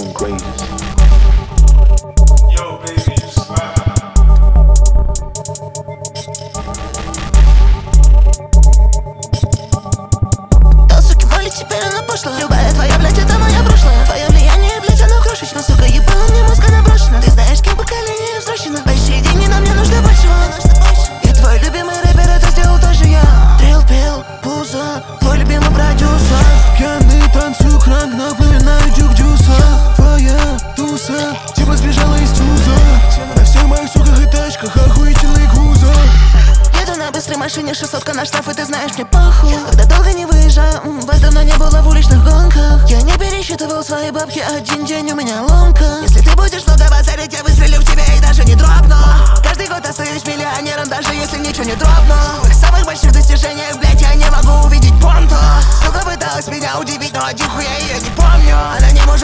and greatest. Yo, baby, you slap. Суки, моли, теперь она пошла. Любая твоя, блядь, это мое прошлое. Твое влияние, блядь, оно крошечно. Сука, ебало мне мозг, она брошена. Ты знаешь, кем поколение взращено. Большие деньги, но мне нужно большего. И твой любимый рэпер это сделал тоже я. Трил, пил, пузо, твой любимый продюсер. Пьяный танцую, кранк, напоминаю дюк дюса. Твоя туса, типа сбежала из туза. На всех моих суках и тачках охуительный кузов. Еду на быстрой машине, 600 на штраф, и ты знаешь, мне похуй. Когда долго не выезжаю, вас давно не было в уличных гонках. Я не пересчитывал свои бабки, один день у меня ломка. Если ты будешь много базарить, я выстрелю в тебя и даже не дропну. Каждый год остаюсь миллионером, даже если ничего не дропну. В их самых больших достижениях, блять, я не могу увидеть понту. Сука пыталась меня удивить, но один хуя ее не помню. Она не может